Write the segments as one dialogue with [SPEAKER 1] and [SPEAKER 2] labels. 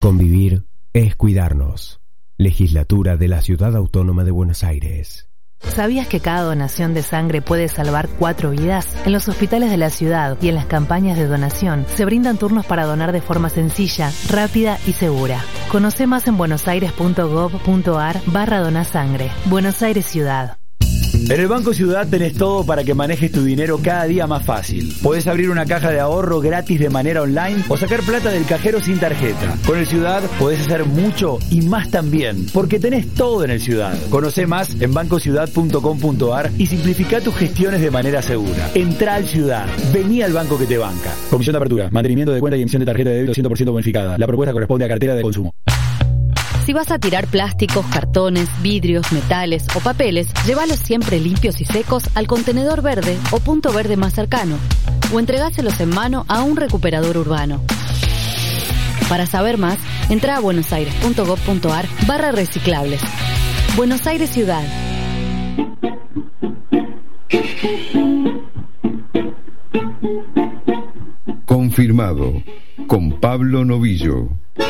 [SPEAKER 1] Convivir es cuidarnos. Legislatura de la Ciudad Autónoma de Buenos Aires.
[SPEAKER 2] ¿Sabías que cada donación de sangre puede salvar 4 vidas? En los hospitales de la ciudad y en las campañas de donación se brindan turnos para donar de forma sencilla, rápida y segura. Conoce más en buenosaires.gov.ar/donasangre. Buenos Aires Ciudad.
[SPEAKER 3] En el Banco Ciudad tenés todo para que manejes tu dinero cada día más fácil. Podés abrir una caja de ahorro gratis de manera online o sacar plata del cajero sin tarjeta. Con el Ciudad podés hacer mucho y más también, porque tenés todo en el Ciudad. Conocé más en bancociudad.com.ar y simplificá tus gestiones de manera segura. Entrá al Ciudad. Vení al banco que te banca. Comisión de apertura, mantenimiento de cuenta y emisión de tarjeta de débito 100% bonificada. La propuesta corresponde a cartera de consumo.
[SPEAKER 4] Si vas a tirar plásticos, cartones, vidrios, metales o papeles, llévalos siempre limpios y secos al contenedor verde o punto verde más cercano, o entregáselos en mano a un recuperador urbano. Para saber más, entra a buenosaires.gov.ar/reciclables. Buenos Aires Ciudad.
[SPEAKER 5] Confirmado, con Pablo Novillo.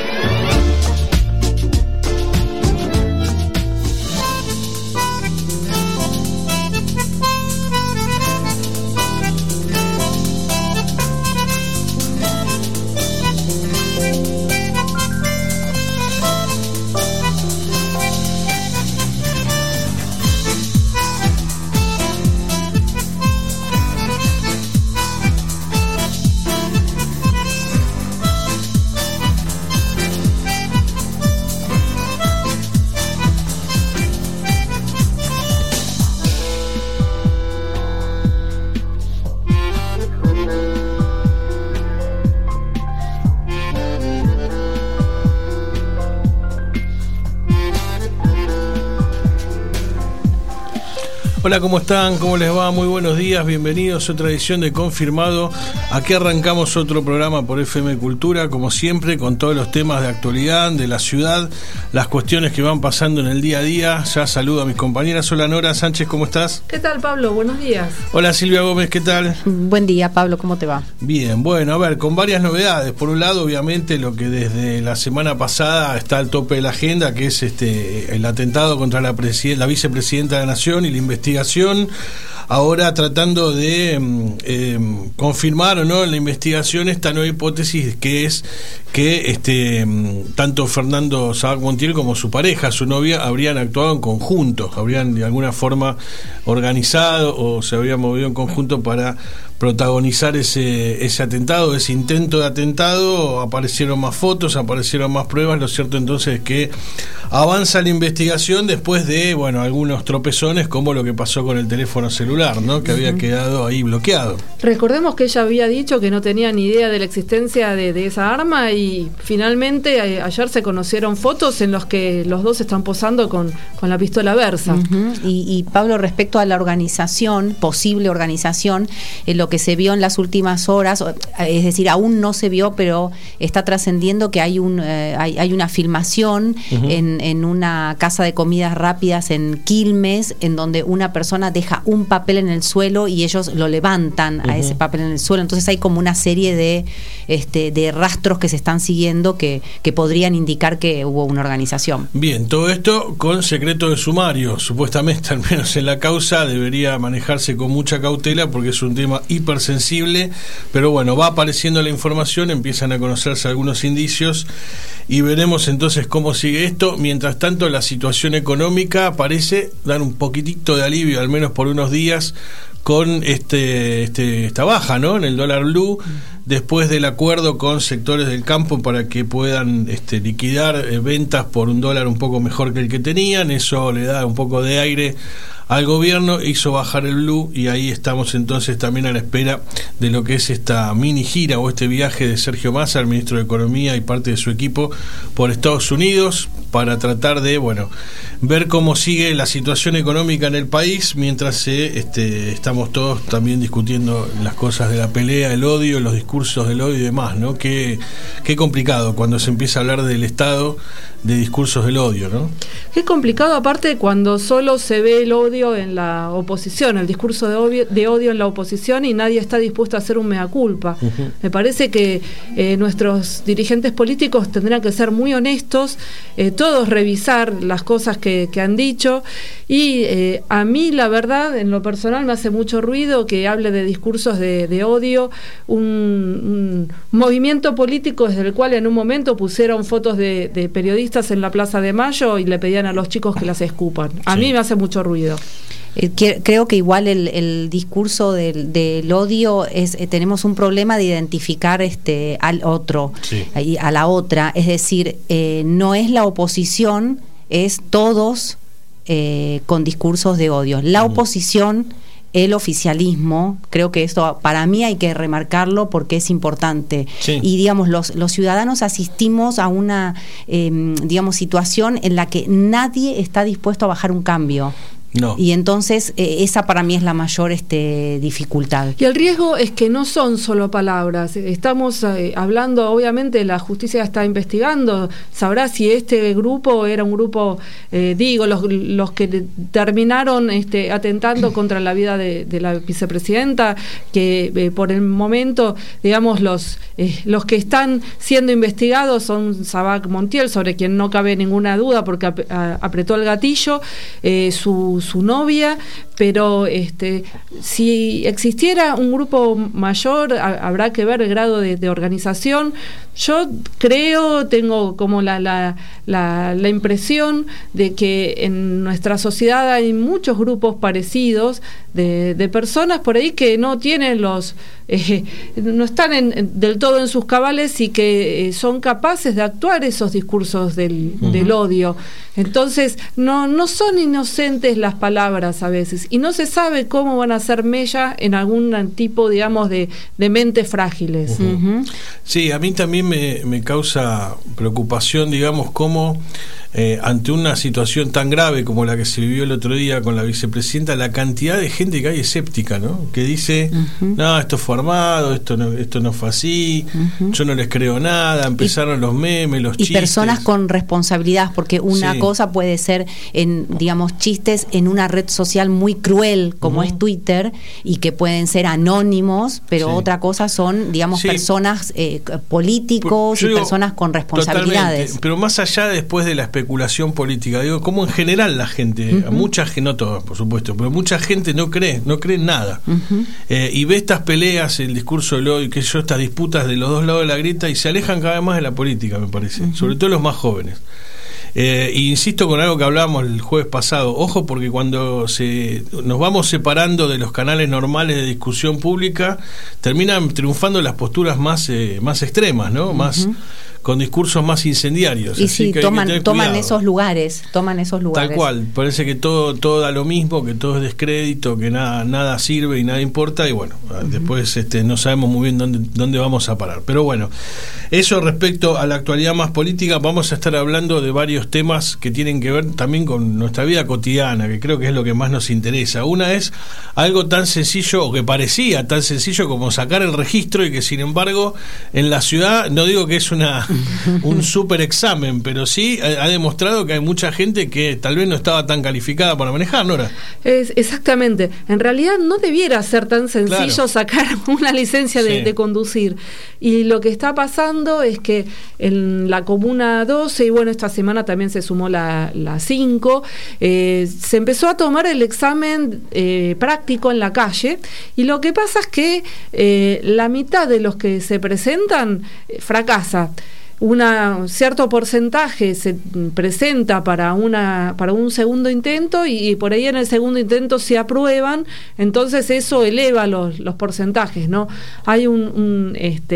[SPEAKER 6] Hola, ¿cómo están? ¿Cómo les va? Muy buenos días, bienvenidos a otra edición de Confirmado. Aquí arrancamos otro programa por FM Cultura, como siempre, con todos los temas de actualidad, de la ciudad, las cuestiones que van pasando en el día a día. Ya saludo a mis compañeras. Hola, Nora Sánchez, ¿cómo estás?
[SPEAKER 7] ¿Qué tal, Pablo? Buenos días.
[SPEAKER 6] Hola, Silvia Gómez, ¿qué tal?
[SPEAKER 8] Buen día, Pablo, ¿cómo te va?
[SPEAKER 6] Bien, bueno, a ver, con varias novedades. Por un lado, obviamente, lo que desde la semana pasada está al tope de la agenda, que es el atentado contra la vicepresidenta de la Nación y la investigación. Ahora tratando de confirmar o no en la investigación esta nueva hipótesis, que es que tanto Fernando Sabac Montiel como su pareja, su novia, habrían actuado en conjunto, habrían de alguna forma organizado o se habrían movido en conjunto para protagonizar ese atentado, ese intento de atentado. Aparecieron más fotos, aparecieron más pruebas. Lo cierto entonces es que avanza la investigación después de, bueno, algunos tropezones, como lo que pasó con el teléfono celular, ¿no? Que había quedado ahí bloqueado.
[SPEAKER 7] Recordemos que ella había dicho que no tenía ni idea de la existencia de esa arma, y finalmente ayer se conocieron fotos en los que los dos están posando con la pistola Versa.
[SPEAKER 8] Y Pablo, respecto a la organización, posible organización, lo que se vio en las últimas horas, es decir, aún no se vio, pero está trascendiendo que hay una filmación en una casa de comidas rápidas en Quilmes, en donde una persona deja un papel en el suelo y ellos lo levantan a ese papel en el suelo. Entonces hay como una serie de rastros que se están siguiendo que podrían indicar que hubo una organización.
[SPEAKER 6] Bien, todo esto con secreto de sumario, supuestamente, al menos en la causa, debería manejarse con mucha cautela porque es un tema hipersensible, pero bueno, va apareciendo la información, empiezan a conocerse algunos indicios y veremos entonces cómo sigue esto. Mientras tanto, la situación económica parece dar un poquitito de alivio, al menos por unos días, con esta baja, ¿no?, en el dólar blue, después del acuerdo con sectores del campo para que puedan liquidar ventas por $1 un poco mejor que el que tenían. Eso le da un poco de aire al gobierno, hizo bajar el blue, y ahí estamos entonces también a la espera de lo que es esta mini gira o este viaje de Sergio Massa, el ministro de Economía, y parte de su equipo por Estados Unidos, para tratar de, bueno, ver cómo sigue la situación económica en el país, mientras estamos todos también discutiendo las cosas de la pelea, el odio, los discursos del odio y demás, ¿no? Qué complicado cuando se empieza a hablar del Estado, de discursos del odio, ¿no?
[SPEAKER 7] Qué complicado, aparte, cuando solo se ve el odio odio en la oposición, el discurso de odio en la oposición, y nadie está dispuesto a hacer un mea culpa. Me parece que nuestros dirigentes políticos tendrán que ser muy honestos, todos revisar las cosas que han dicho, y a mí la verdad, en lo personal, me hace mucho ruido que hable de discursos de odio, un movimiento político desde el cual en un momento pusieron fotos de periodistas en la Plaza de Mayo y le pedían a los chicos que las escupan. A mí me hace mucho ruido.
[SPEAKER 8] Creo que igual el discurso del odio tenemos un problema de identificar al otro y a la otra, es decir, no es la oposición, es todos con discursos de odio. La oposición, el oficialismo, creo que esto para mí hay que remarcarlo porque es importante. Y digamos, los ciudadanos asistimos a una situación en la que nadie está dispuesto a bajar un cambio. No. Y entonces esa para mí es la mayor dificultad.
[SPEAKER 7] Y el riesgo es que no son solo palabras. Estamos hablando, obviamente la justicia está investigando, sabrá si este grupo era un grupo, los que terminaron atentando contra la vida de la vicepresidenta, que por el momento, digamos, los que están siendo investigados son Sabac Montiel, sobre quien no cabe ninguna duda porque apretó el gatillo, su novia, pero si existiera un grupo mayor, habrá que ver el grado de organización. Yo tengo como la impresión de que en nuestra sociedad hay muchos grupos parecidos de personas por ahí que no tienen no están del todo en sus cabales y que son capaces de actuar esos discursos del odio. Entonces no son inocentes las palabras a veces, y no se sabe cómo van a hacer mella en algún tipo, digamos, de mentes frágiles.
[SPEAKER 6] Sí, a mí también me causa preocupación, digamos, cómo ante una situación tan grave como la que se vivió el otro día con la vicepresidenta, la cantidad de gente que hay escéptica, ¿no? Que dice, no, esto fue armado, esto no fue así, yo no les creo nada, empezaron los memes, los chistes.
[SPEAKER 8] Y personas con responsabilidad, porque una cosa puede ser, digamos, chistes en una red social muy cruel como es Twitter, y que pueden ser anónimos, pero otra cosa son, digamos, personas políticos y personas con responsabilidades.
[SPEAKER 6] Totalmente. Pero más allá después de la especulación política, digo, como en general la gente, mucha gente, no todos por supuesto, pero mucha gente no cree en nada, y ve estas peleas, el discurso del odio, estas disputas de los dos lados de la grieta, y se alejan cada vez más de la política, me parece, sobre todo los más jóvenes. Y insisto con algo que hablábamos el jueves pasado, ojo, porque cuando nos vamos separando de los canales normales de discusión pública, terminan triunfando las posturas más extremas, ¿no? Más con discursos más incendiarios.
[SPEAKER 8] Y así que toman esos lugares.
[SPEAKER 6] Tal cual, parece que todo da lo mismo, que todo es descrédito, que nada sirve y nada importa, y bueno, después no sabemos muy bien dónde vamos a parar. Pero bueno, eso respecto a la actualidad más política. Vamos a estar hablando de varios temas que tienen que ver también con nuestra vida cotidiana, que creo que es lo que más nos interesa. Una es algo tan sencillo, o que parecía tan sencillo, como sacar el registro, y que sin embargo en la ciudad, no digo que es un super examen, pero sí ha demostrado que hay mucha gente que tal vez no estaba tan calificada para manejar, Nora.
[SPEAKER 7] Exactamente. En realidad no debiera ser tan sencillo sacar una licencia de conducir. Y lo que está pasando es que en la Comuna 12, y bueno, esta semana también se sumó la 5, se empezó a tomar el examen práctico en la calle, y lo que pasa es que la mitad de los que se presentan fracasa. Cierto porcentaje se presenta para un segundo intento, y por ahí en el segundo intento se aprueban, entonces eso eleva los porcentajes, ¿no? Hay un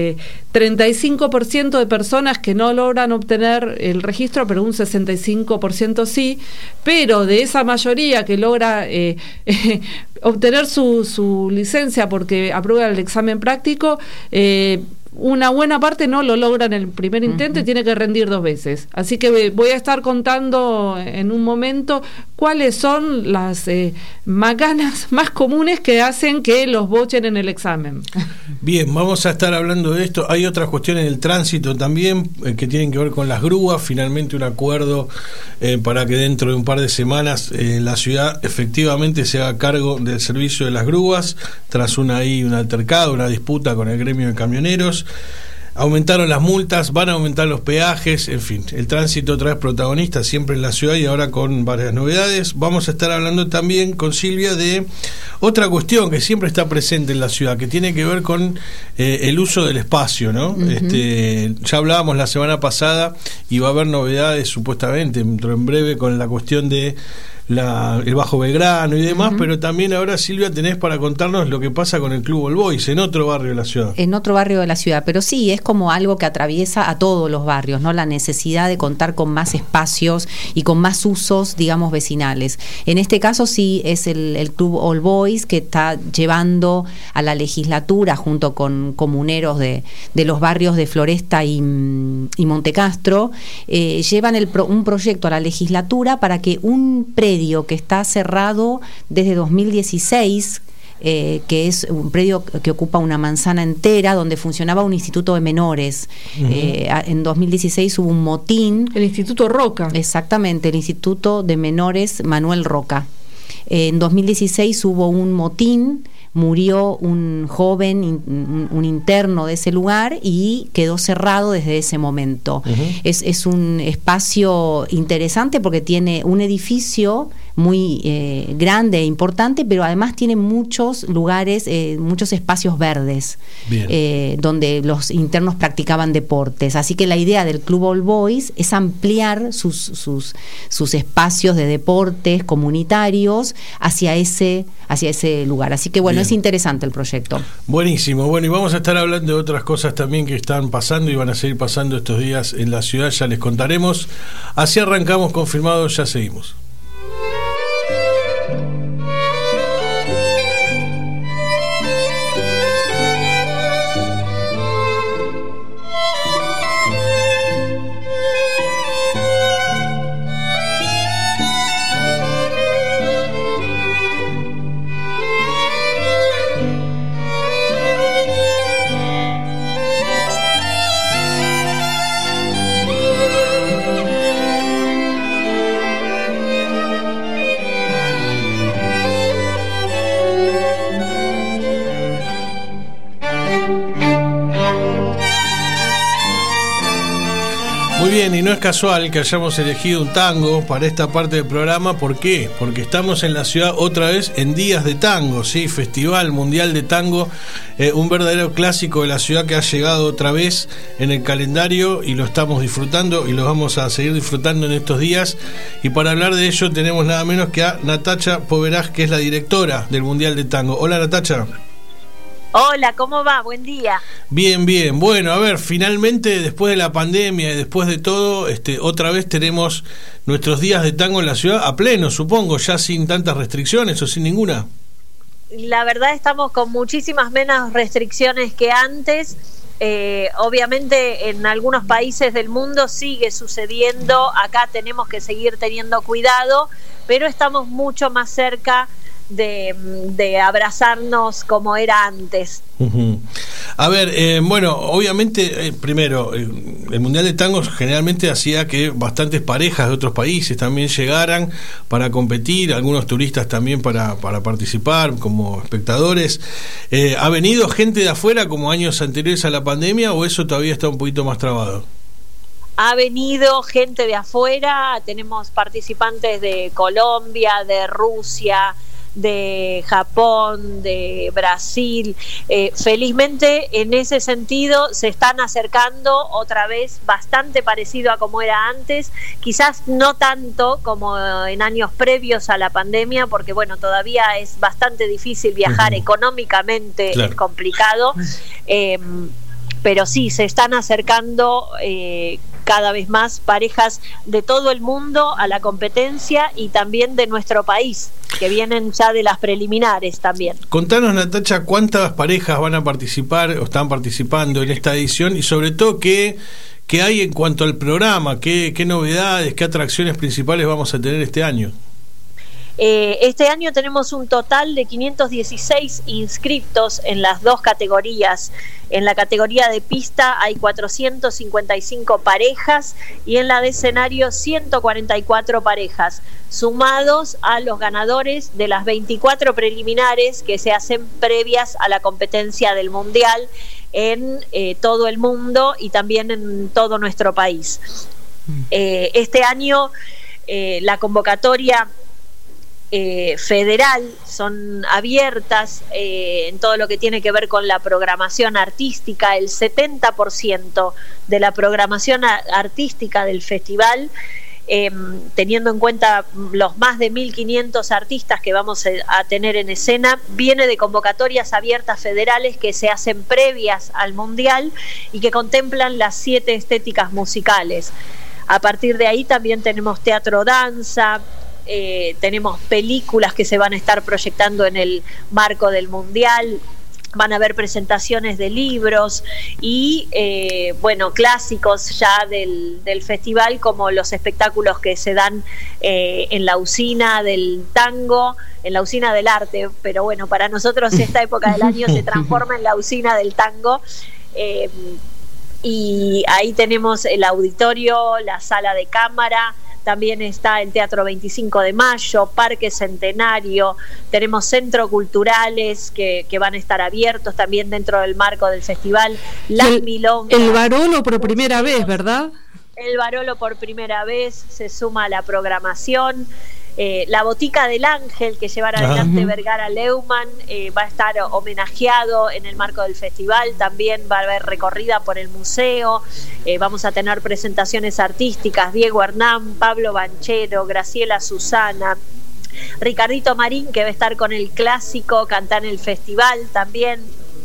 [SPEAKER 7] 35% de personas que no logran obtener el registro, pero un 65% sí, pero de esa mayoría que logra obtener su licencia porque aprueba el examen práctico, una buena parte no lo logra en el primer intento y tiene que rendir 2 veces. Así que voy a estar contando en un momento cuáles son las macanas más comunes que hacen que los bochen en el examen.
[SPEAKER 6] Bien, vamos a estar hablando de esto. Hay otras cuestiones del tránsito también que tienen que ver con las grúas. Finalmente un acuerdo para que dentro de un par de semanas la ciudad efectivamente se haga cargo del servicio de las grúas, tras un altercado, una disputa con el gremio de camioneros. Aumentaron las multas, van a aumentar los peajes, en fin, el tránsito otra vez protagonista siempre en la ciudad y ahora con varias novedades. Vamos a estar hablando también con Silvia de otra cuestión que siempre está presente en la ciudad, que tiene que ver con el uso del espacio, ¿no? Uh-huh. Ya hablábamos la semana pasada y va a haber novedades supuestamente dentro en breve con la cuestión de el Bajo Belgrano y demás, uh-huh. Pero también ahora, Silvia, tenés para contarnos lo que pasa con el Club All Boys en otro barrio de la ciudad.
[SPEAKER 8] En otro barrio de la ciudad, pero sí, es como algo que atraviesa a todos los barrios, ¿no? La necesidad de contar con más espacios y con más usos, digamos, vecinales. En este caso sí es el Club All Boys que está llevando a la legislatura junto con comuneros de los barrios de Floresta y Montecastro, llevan un proyecto a la legislatura para que un predio que está cerrado desde 2016, que es un predio que ocupa una manzana entera, donde funcionaba un instituto de menores. Uh-huh. En 2016 hubo un motín.
[SPEAKER 7] El Instituto Roca.
[SPEAKER 8] Exactamente, el Instituto de Menores Manuel Roca. En 2016 hubo un motín, murió un joven, un interno de ese lugar y quedó cerrado desde ese momento. Uh-huh. Es un espacio interesante porque tiene un edificio muy grande e importante, pero además tiene muchos lugares, muchos espacios verdes, donde los internos practicaban deportes. Así que la idea del Club All Boys es ampliar sus espacios de deportes comunitarios hacia ese lugar. Así que bueno, es interesante el proyecto.
[SPEAKER 6] Buenísimo. Bueno, y vamos a estar hablando de otras cosas también que están pasando y van a seguir pasando estos días en la ciudad, ya les contaremos. Así arrancamos Confirmado, ya seguimos. Muy bien, y no es casual que hayamos elegido un tango para esta parte del programa. ¿Por qué? Porque estamos en la ciudad otra vez en Días de Tango, ¿sí? Festival Mundial de Tango, un verdadero clásico de la ciudad que ha llegado otra vez en el calendario y lo estamos disfrutando y lo vamos a seguir disfrutando en estos días. Y para hablar de ello tenemos nada menos que a Natacha Poveraj, que es la directora del Mundial de Tango. Hola, Natacha.
[SPEAKER 9] Hola, ¿cómo va? Buen día.
[SPEAKER 6] Bien, bien. Bueno, a ver, finalmente después de la pandemia y después de todo, otra vez tenemos nuestros días de tango en la ciudad a pleno, supongo, ya sin tantas restricciones o sin ninguna.
[SPEAKER 9] La verdad estamos con muchísimas menos restricciones que antes. Obviamente en algunos países del mundo sigue sucediendo, acá tenemos que seguir teniendo cuidado, pero estamos mucho más cerca de abrazarnos como era antes.
[SPEAKER 6] Uh-huh. A ver, bueno, obviamente primero, el Mundial de Tango generalmente hacía que bastantes parejas de otros países también llegaran para competir, algunos turistas también para participar como espectadores. ¿Ha venido gente de afuera como años anteriores a la pandemia o eso todavía está un poquito más trabado?
[SPEAKER 9] Ha venido gente de afuera, tenemos participantes de Colombia, de Rusia, de Japón, de Brasil. Felizmente en ese sentido se están acercando otra vez bastante parecido a como era antes, quizás no tanto como en años previos a la pandemia, porque bueno, todavía es bastante difícil viajar, económicamente claro. Es complicado, pero sí, se están acercando cada vez más parejas de todo el mundo a la competencia y también de nuestro país, que vienen ya de las preliminares también.
[SPEAKER 6] Contanos, Natacha, cuántas parejas van a participar o están participando en esta edición y sobre todo qué hay en cuanto al programa, qué novedades, qué atracciones principales vamos a tener este año.
[SPEAKER 9] Este año tenemos un total de 516 inscriptos en las dos categorías. En la categoría de pista hay 455 parejas y en la de escenario 144 parejas, sumados a los ganadores de las 24 preliminares que se hacen previas a la competencia del Mundial en todo el mundo y también en todo nuestro país. Este año la convocatoria federal son abiertas en todo lo que tiene que ver con la programación artística. El 70% de la programación artística del festival, teniendo en cuenta los más de 1.500 artistas que vamos a tener en escena, viene de convocatorias abiertas federales que se hacen previas al Mundial y que contemplan las 7 estéticas musicales. A partir de ahí también tenemos teatro, danza, tenemos películas que se van a estar proyectando en el marco del Mundial, van a haber presentaciones de libros y clásicos ya del festival, como los espectáculos que se dan en la usina del tango, en la usina del arte, pero bueno, para nosotros esta época del año se transforma en la usina del tango. Y ahí tenemos el auditorio, la sala de cámara, también está el Teatro 25 de Mayo, Parque Centenario, tenemos centros culturales que van a estar abiertos también dentro del marco del festival. Las milongas.
[SPEAKER 7] El Barolo por primera vez, ¿verdad?
[SPEAKER 9] El Barolo por primera vez se suma a la programación. La Botica del Ángel, que llevará adelante Vergara Leumann, va a estar homenajeado en el marco del festival. También va a haber recorrida por el museo. Vamos a tener presentaciones artísticas: Diego Hernán, Pablo Banchero, Graciela Susana, Ricardito Marín, que va a estar con el clásico Cantar en el festival también.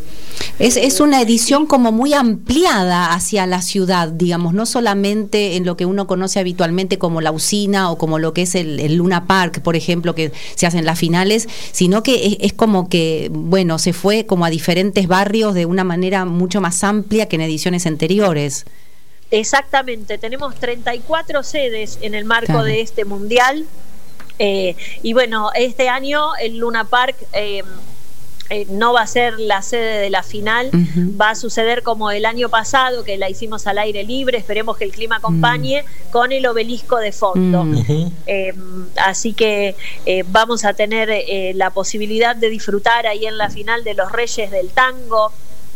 [SPEAKER 8] Es una edición como muy ampliada hacia la ciudad, digamos, no solamente en lo que uno conoce habitualmente como la usina o como lo que es el Luna Park, por ejemplo, que se hacen las finales, sino que es como que, bueno, se fue como a diferentes barrios de una manera mucho más amplia que en ediciones anteriores.
[SPEAKER 9] Exactamente, tenemos 34 sedes en el marco de este mundial, y bueno, este año el Luna Park no va a ser la sede de la final, va a suceder como el año pasado, que la hicimos al aire libre. Esperemos que el clima acompañe, con el obelisco de fondo. Así que vamos a tener la posibilidad de disfrutar ahí en la final de los Reyes del Tango.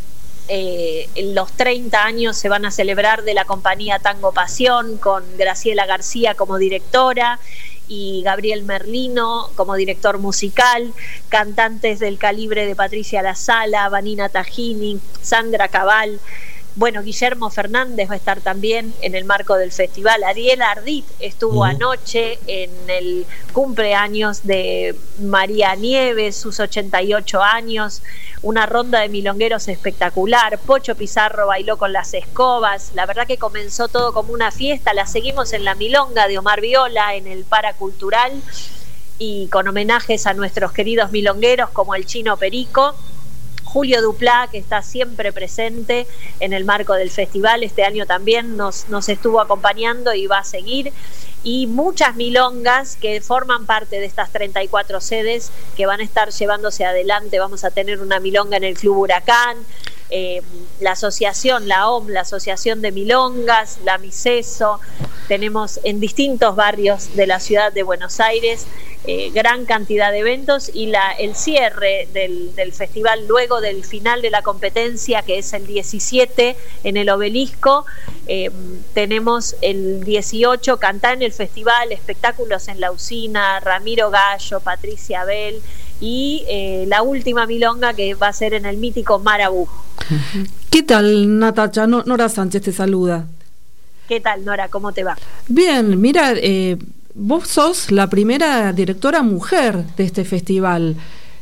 [SPEAKER 9] Los 30 años se van a celebrar de la compañía Tango Pasión, con Graciela García como directora y Gabriel Merlino como director musical, cantantes del calibre de Patricia La Sala, Vanina Tajini, Sandra Cabal. Bueno, Guillermo Fernández va a estar también en el marco del festival. Ariel Ardit estuvo anoche en el cumpleaños de María Nieves, sus 88 años. Una ronda de milongueros espectacular. Pocho Pizarro bailó con las escobas. La verdad que comenzó todo como una fiesta. La seguimos en la milonga de Omar Viola, en el Paracultural, y con homenajes a nuestros queridos milongueros como el Chino Perico. Julio Duplá, que está siempre presente en el marco del festival, este año también nos estuvo acompañando y va a seguir. Y muchas milongas que forman parte de estas 34 sedes que van a estar llevándose adelante. Vamos a tener una milonga en el Club Huracán, la asociación, la OM, la Asociación de Milongas, la Miseso. Tenemos en distintos barrios de la ciudad de Buenos Aires gran cantidad de eventos, y el cierre del festival luego del final de la competencia, que es el 17 en el Obelisco. Tenemos el 18 Cantar en el festival, espectáculos en la usina, Ramiro Gallo, Patricia Abel, y la última milonga que va a ser en el mítico Marabú.
[SPEAKER 7] ¿Qué tal, Natacha? Nora Sánchez te saluda.
[SPEAKER 9] ¿Qué tal, Nora? ¿Cómo te va?
[SPEAKER 7] Bien, mira, vos sos la primera directora mujer de este festival.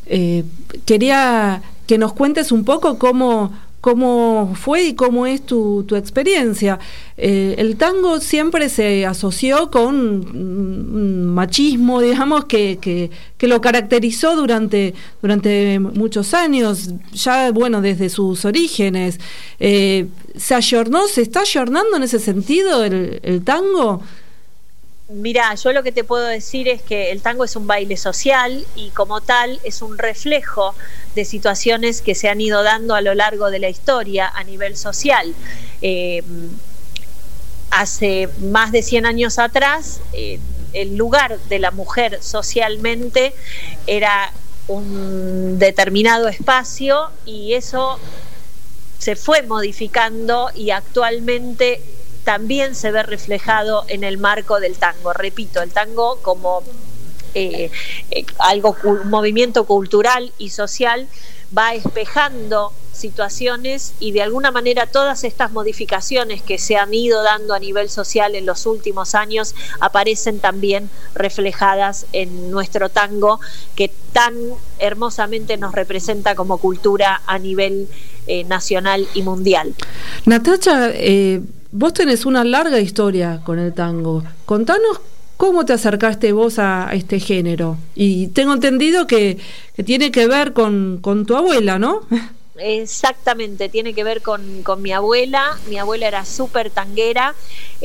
[SPEAKER 7] Quería que nos cuentes un poco cómo fue y cómo es tu experiencia. El tango siempre se asoció con un machismo, digamos, que lo caracterizó durante muchos años, ya, bueno, desde sus orígenes. ¿Se está ayornando en ese sentido el tango?
[SPEAKER 9] Mirá, yo lo que te puedo decir es que el tango es un baile social y como tal es un reflejo de situaciones que se han ido dando a lo largo de la historia a nivel social. Hace más de 100 años atrás, el lugar de la mujer socialmente era un determinado espacio y eso se fue modificando y actualmente también se ve reflejado en el marco del tango. Repito, el tango como un movimiento cultural y social va espejando situaciones y de alguna manera todas estas modificaciones que se han ido dando a nivel social en los últimos años aparecen también reflejadas en nuestro tango que tan hermosamente nos representa como cultura a nivel nacional y mundial.
[SPEAKER 7] Natacha, vos tenés una larga historia con el tango. Contanos cómo te acercaste vos a este género. Y tengo entendido que tiene que ver con tu abuela, ¿no?
[SPEAKER 9] Exactamente, tiene que ver con mi abuela. Mi abuela era súper tanguera.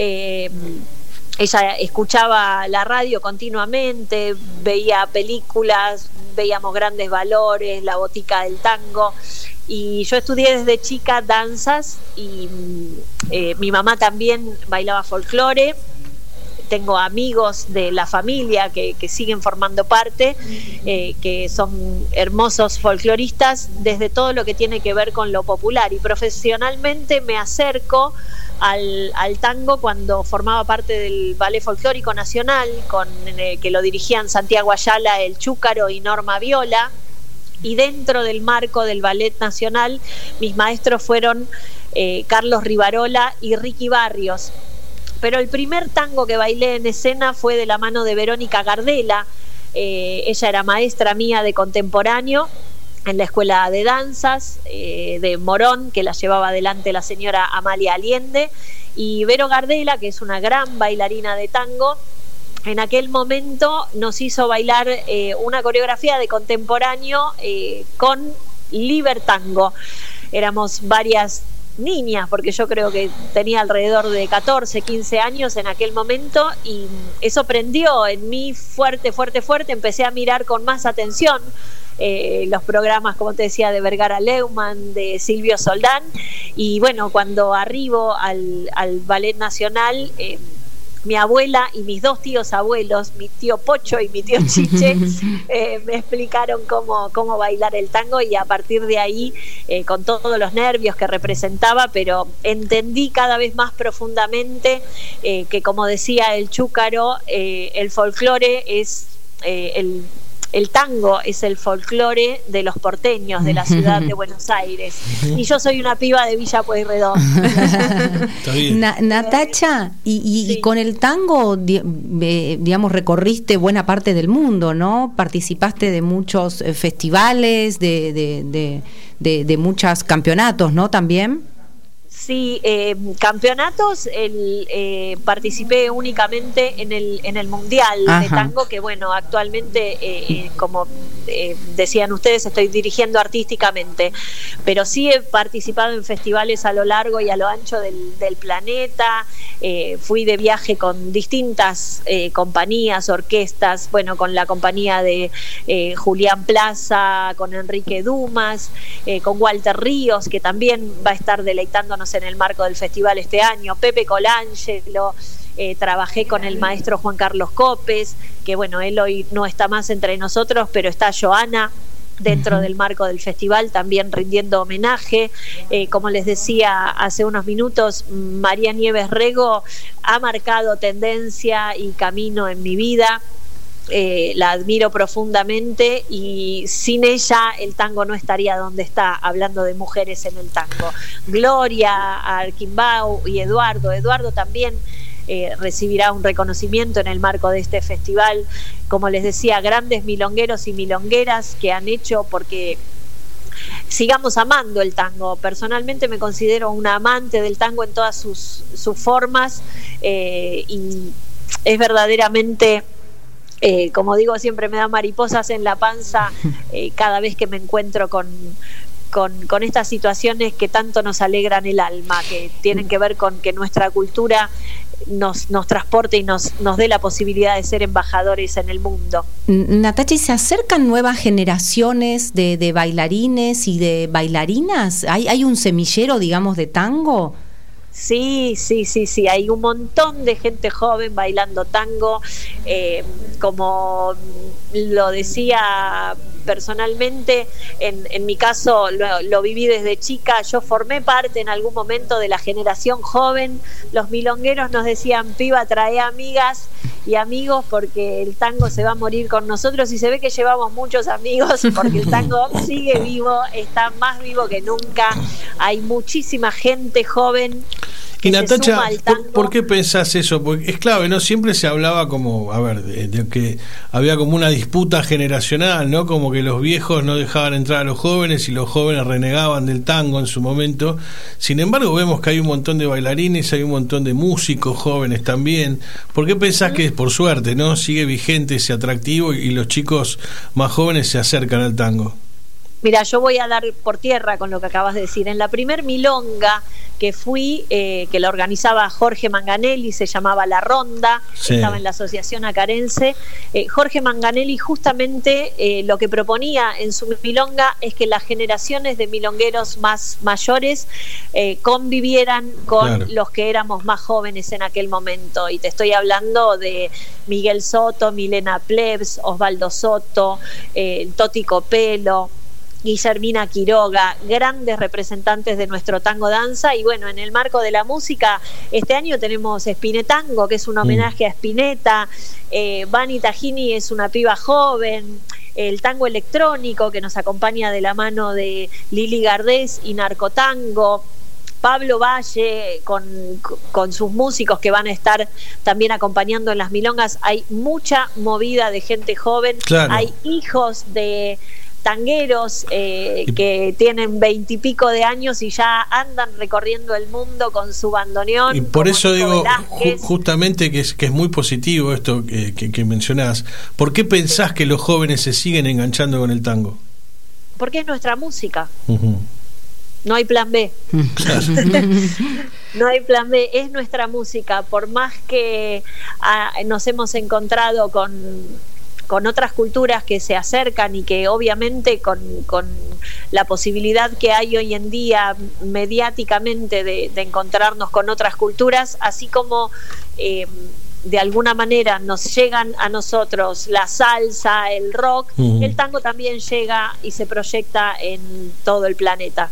[SPEAKER 9] Ella escuchaba la radio continuamente, veía películas, veíamos Grandes Valores, La Botica del Tango. Y yo estudié desde chica danzas y mi mamá también bailaba folclore. Tengo amigos de la familia que siguen formando parte, que son hermosos folcloristas desde todo lo que tiene que ver con lo popular. Y profesionalmente me acerco al tango cuando formaba parte del Ballet Folclórico Nacional, que lo dirigían Santiago Ayala, el Chúcaro y Norma Viola. Y dentro del marco del Ballet Nacional, mis maestros fueron Carlos Rivarola y Ricky Barrios. Pero el primer tango que bailé en escena fue de la mano de Verónica Gardela. Ella era maestra mía de contemporáneo en la escuela de danzas de Morón, que la llevaba adelante la señora Amalia Allende. Y Vero Gardela, que es una gran bailarina de tango, en aquel momento nos hizo bailar una coreografía de contemporáneo con Libertango. Éramos varias niñas, porque yo creo que tenía alrededor de 14, 15 años en aquel momento, y eso prendió en mí fuerte. Empecé a mirar con más atención los programas, como te decía, de Vergara Leumann, de Silvio Soldán, y bueno, cuando arribo al Ballet Nacional, mi abuela y mis dos tíos abuelos, mi tío Pocho y mi tío Chiche, me explicaron cómo bailar el tango, y a partir de ahí, con todos los nervios que representaba, pero entendí cada vez más profundamente que, como decía el Chúcaro, el folclore es el tango es el folclore de los porteños de la ciudad de Buenos Aires, y yo soy una piba de Villa Pueyrredón.
[SPEAKER 8] Natacha, y con el tango, digamos, recorriste buena parte del mundo, ¿no? Participaste de muchos festivales, de muchos campeonatos, ¿no? También.
[SPEAKER 9] Sí, campeonatos, participé únicamente en el Mundial de Tango, que bueno, actualmente, como decían ustedes, estoy dirigiendo artísticamente, pero sí he participado en festivales a lo largo y a lo ancho del planeta. Fui de viaje con distintas compañías, orquestas, bueno, con la compañía de Julián Plaza, con Enrique Dumas, con Walter Ríos, que también va a estar deleitándonos en el marco del festival este año, Pepe Colangelo. Trabajé con el maestro Juan Carlos Copes, que bueno, él hoy no está más entre nosotros, pero está Joana dentro del marco del festival también rindiendo homenaje. Como les decía hace unos minutos, María Nieves Rego ha marcado tendencia y camino en mi vida. La admiro profundamente, y sin ella el tango no estaría donde está, hablando de mujeres en el tango. Gloria Arquimbau y Eduardo también recibirá un reconocimiento en el marco de este festival. Como les decía, grandes milongueros y milongueras que han hecho porque sigamos amando el tango. Personalmente me considero una amante del tango en todas sus formas, y es verdaderamente, como digo, siempre me da mariposas en la panza cada vez que me encuentro con estas situaciones que tanto nos alegran el alma, que tienen que ver con que nuestra cultura nos transporte y nos dé la posibilidad de ser embajadores en el mundo.
[SPEAKER 8] Natacha, ¿se acercan nuevas generaciones de bailarines y de bailarinas? ¿Hay un semillero, digamos, de tango?
[SPEAKER 9] Sí, hay un montón de gente joven bailando tango, como lo decía personalmente, en mi caso lo viví desde chica. Yo formé parte en algún momento de la generación joven. Los milongueros nos decían: piba, trae amigas y amigos porque el tango se va a morir con nosotros, y se ve que llevamos muchos amigos porque el tango sigue vivo, está más vivo que nunca. Hay muchísima gente joven.
[SPEAKER 6] Y Natacha, ¿por qué pensás eso? Porque es clave, ¿no? Siempre se hablaba como, de que había como una disputa generacional, ¿no? Como que los viejos no dejaban entrar a los jóvenes y los jóvenes renegaban del tango en su momento. Sin embargo, vemos que hay un montón de bailarines, hay un montón de músicos jóvenes también. ¿Por qué pensás que, por suerte, no sigue vigente ese atractivo y los chicos más jóvenes se acercan al tango?
[SPEAKER 9] Mira, yo voy a dar por tierra con lo que acabas de decir. En la primer milonga que fui, que la organizaba Jorge Manganelli, se llamaba La Ronda, sí, estaba en la Asociación Acarense. Jorge Manganelli justamente lo que proponía en su milonga es que las generaciones de milongueros más mayores convivieran con los que éramos más jóvenes en aquel momento. Y te estoy hablando de Miguel Soto, Milena Plebs, Osvaldo Soto, Toti Copelo, Guillermina Quiroga, grandes representantes de nuestro tango danza. Y bueno, en el marco de la música, este año tenemos Spinetango, que es un homenaje a Spinetta. Vani Tajini es una piba joven. El tango electrónico, que nos acompaña de la mano de Lili Gardés y Narcotango. Pablo Valle con sus músicos que van a estar también acompañando en las milongas. Hay mucha movida de gente joven. Claro. Hay hijos de tangueros que tienen 20 y pico de años y ya andan recorriendo el mundo con su bandoneón.
[SPEAKER 6] Y por eso digo justamente que es muy positivo esto que mencionás. ¿Por qué pensás que los jóvenes se siguen enganchando con el tango?
[SPEAKER 9] Porque es nuestra música. No hay plan B. Claro. No hay plan B, es nuestra música. Por más que nos hemos encontrado con otras culturas que se acercan y que obviamente con la posibilidad que hay hoy en día mediáticamente de encontrarnos con otras culturas, así como de alguna manera nos llegan a nosotros la salsa, el rock, el tango también llega y se proyecta en todo el planeta.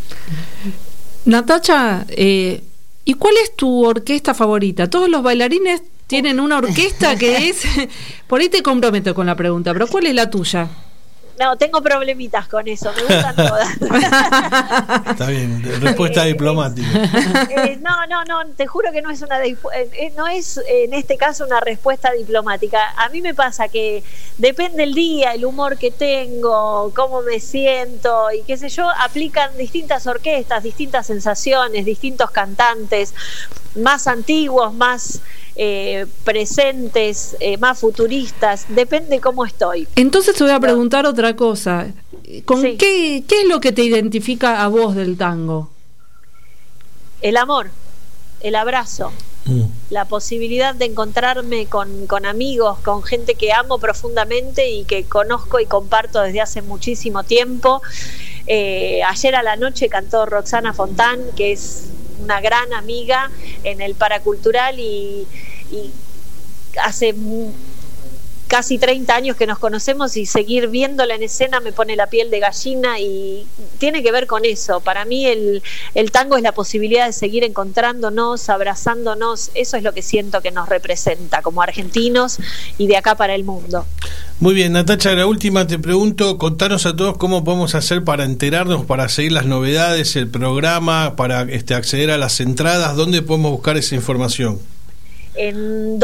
[SPEAKER 7] Natacha, ¿y cuál es tu orquesta favorita? Todos los bailarines tienen una orquesta que es... Por ahí te comprometo con la pregunta, pero ¿cuál es la tuya?
[SPEAKER 9] No, tengo problemitas con eso, me gustan todas.
[SPEAKER 6] Está bien, respuesta diplomática.
[SPEAKER 9] No, te juro que no es no es en este caso una respuesta diplomática. A mí me pasa que depende el día, el humor que tengo, cómo me siento y qué sé yo, aplican distintas orquestas, distintas sensaciones, distintos cantantes, más antiguos, más presentes, más futuristas, depende cómo estoy.
[SPEAKER 7] Entonces te voy a preguntar otra cosa. ¿Qué es lo que te identifica a vos del tango?
[SPEAKER 9] El amor, el abrazo, la posibilidad de encontrarme con amigos, con gente que amo profundamente y que conozco y comparto desde hace muchísimo tiempo. Ayer a la noche cantó Roxana Fontán, que es una gran amiga en el Paracultural y hace casi 30 años que nos conocemos y seguir viéndola en escena me pone la piel de gallina y tiene que ver con eso. Para mí el tango es la posibilidad de seguir encontrándonos, abrazándonos. Eso es lo que siento que nos representa como argentinos y de acá para el mundo.
[SPEAKER 6] Muy bien, Natacha, la última te pregunto, contanos a todos cómo podemos hacer para enterarnos, para seguir las novedades, el programa, para acceder a las entradas. ¿Dónde podemos buscar esa información?
[SPEAKER 9] En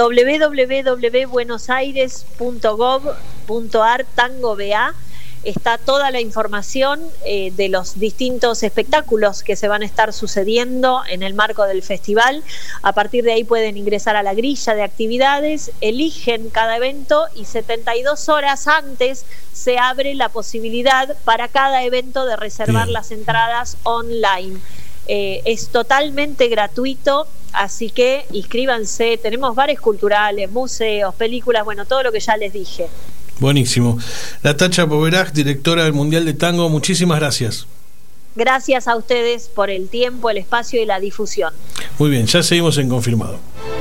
[SPEAKER 9] www.buenosaires.gov.ar tangoba está toda la información de los distintos espectáculos que se van a estar sucediendo en el marco del festival. A partir de ahí pueden ingresar a la grilla de actividades, eligen cada evento y 72 horas antes se abre la posibilidad para cada evento de reservar las entradas online. Es totalmente gratuito. así que inscríbanse, tenemos bares culturales, museos, películas, bueno, todo lo que ya les dije.
[SPEAKER 6] Buenísimo. Natacha Poveraj, directora del Mundial de Tango, muchísimas gracias.
[SPEAKER 9] Gracias a ustedes por el tiempo, el espacio y la difusión.
[SPEAKER 6] Muy bien, ya seguimos en Confirmado.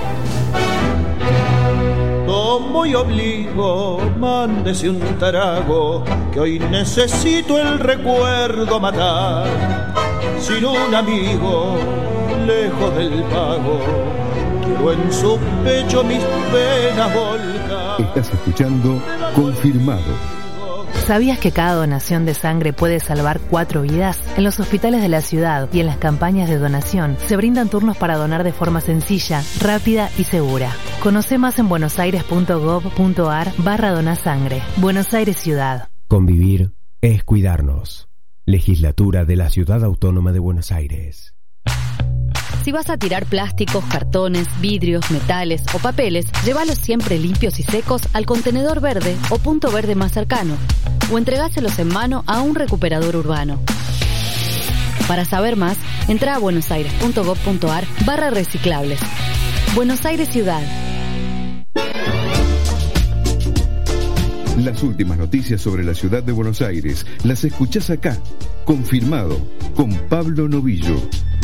[SPEAKER 10] Tomo y obligo, mándese un trago, que hoy necesito el recuerdo matar. Sin un amigo, lejos del pago, quiero en su pecho mis penas volcar.
[SPEAKER 5] Estás escuchando Confirmado.
[SPEAKER 2] ¿Sabías que cada donación de sangre puede salvar 4 vidas? En los hospitales de la ciudad y en las campañas de donación se brindan turnos para donar de forma sencilla, rápida y segura. Conoce más en buenosaires.gov.ar/donasangre. Buenos Aires Ciudad.
[SPEAKER 1] Convivir es cuidarnos. Legislatura de la Ciudad Autónoma de Buenos Aires.
[SPEAKER 4] Si vas a tirar plásticos, cartones, vidrios, metales o papeles, llévalos siempre limpios y secos al contenedor verde o punto verde más cercano, o entregáselos en mano a un recuperador urbano. Para saber más, entra a buenosaires.gov.ar/reciclables. Buenos Aires Ciudad.
[SPEAKER 5] Las últimas noticias sobre la ciudad de Buenos Aires las escuchás acá. Confirmado, con Pablo Novillo.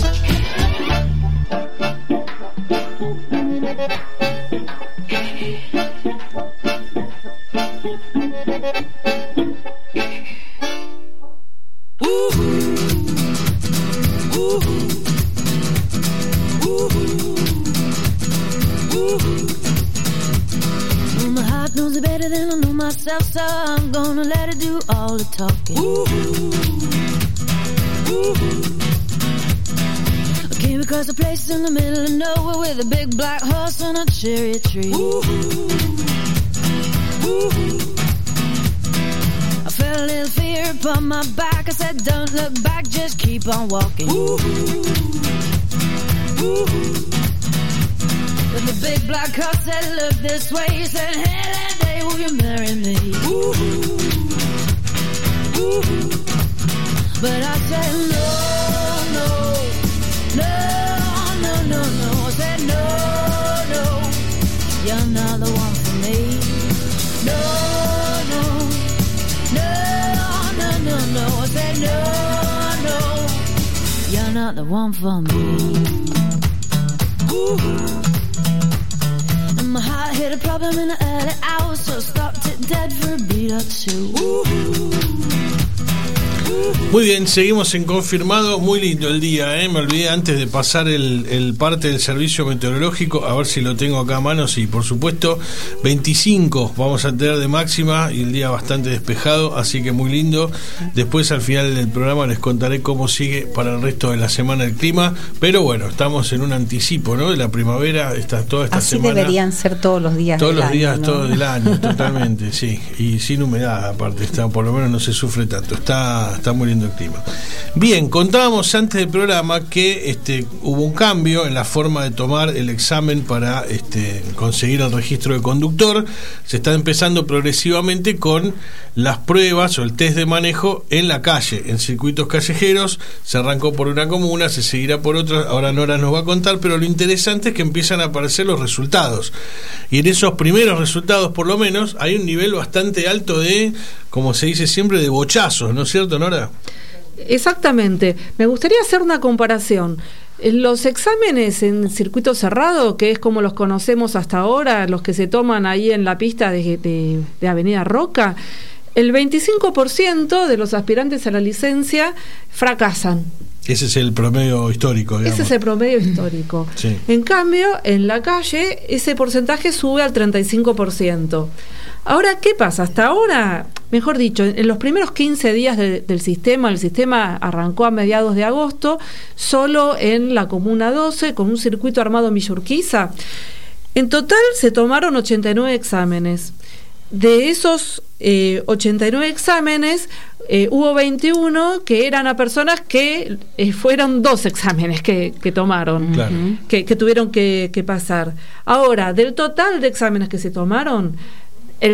[SPEAKER 11] My heart knows it better than I know myself, so I'm gonna let it do all the talking. I came across a place in the middle of nowhere with a big black horse and a cherry tree. I felt a little fear upon my back. I said, don't look back, just keep on walking. But the big black horse said, look this way. He said, hey, that day, will you marry me? But I said, no, no, no, no, no, no. I said, no, no, you're not the one for me. No, no, no, no, no, no. I said, no, no, you're not the one for me. And my heart hit a problem in the early hours, so stopped it dead for a beat or two.
[SPEAKER 6] Muy bien, seguimos en Confirmado. Muy lindo el día, me olvidé antes de pasar el parte del servicio meteorológico, a ver si lo tengo acá a mano. Sí, por supuesto, 25 vamos a tener de máxima y el día bastante despejado, así que muy lindo. Después al final del programa les contaré cómo sigue para el resto de la semana el clima, pero bueno, estamos en un anticipo, ¿no?, de la primavera, toda esta
[SPEAKER 8] así
[SPEAKER 6] semana.
[SPEAKER 8] Deberían ser todos los días
[SPEAKER 6] todos
[SPEAKER 8] del
[SPEAKER 6] los días,
[SPEAKER 8] año, ¿no?
[SPEAKER 6] todo el año, totalmente, sí, y sin humedad aparte, por lo menos no se sufre tanto, está muy lindo el clima. Bien, contábamos antes del programa que hubo un cambio en la forma de tomar el examen para conseguir el registro de conductor. Se está empezando progresivamente con las pruebas o el test de manejo en la calle, en circuitos callejeros. Se arrancó por una comuna, se seguirá por otra, ahora Nora nos va a contar, pero lo interesante es que empiezan a aparecer los resultados, y en esos primeros resultados por lo menos hay un nivel bastante alto de, como se dice siempre, de bochazos, ¿no es cierto, Nora?
[SPEAKER 7] Exactamente. Me gustaría hacer una comparación. Los exámenes en circuito cerrado, que es como los conocemos hasta ahora, los que se toman ahí en la pista de Avenida Roca, el 25% de los aspirantes a la licencia fracasan.
[SPEAKER 6] Ese es el promedio histórico, digamos.
[SPEAKER 7] Ese es el promedio histórico.
[SPEAKER 6] Sí.
[SPEAKER 7] En cambio, en la calle, ese porcentaje sube al 35%. Ahora, ¿qué pasa? Hasta ahora, mejor dicho, en los primeros 15 días del sistema, el sistema arrancó a mediados de agosto, solo en la Comuna 12, con un circuito armado en Villa Urquiza. En total se tomaron 89 exámenes. De esos 89 exámenes, hubo 21 que eran a personas que fueron 2 exámenes que tomaron,
[SPEAKER 6] claro,
[SPEAKER 7] que tuvieron que pasar. Ahora, del total de exámenes que se tomaron, el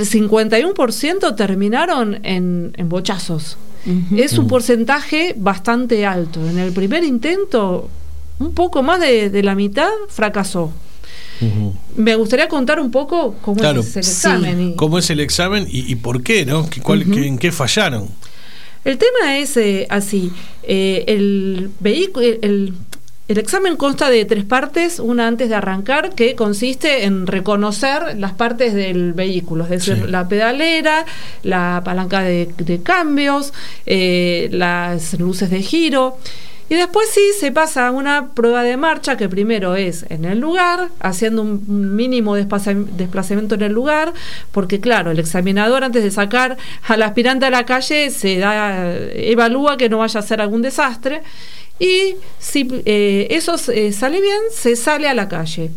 [SPEAKER 7] 51% terminaron en bochazos. Es un porcentaje bastante alto. En el primer intento un poco más de la mitad fracasó. Me gustaría contar un poco cómo es el examen.
[SPEAKER 6] ¿Cómo es el examen y por qué, ¿no? ¿En qué fallaron?
[SPEAKER 7] El tema es así. El examen consta de 3 partes, una antes de arrancar, que consiste en reconocer las partes del vehículo, es decir, la pedalera, la palanca de cambios, las luces de giro. Y después se pasa a una prueba de marcha, que primero es en el lugar, haciendo un mínimo desplazamiento en el lugar, porque claro, el examinador antes de sacar al aspirante a la calle evalúa que no vaya a ser algún desastre, y si eso sale bien, se sale a la calle.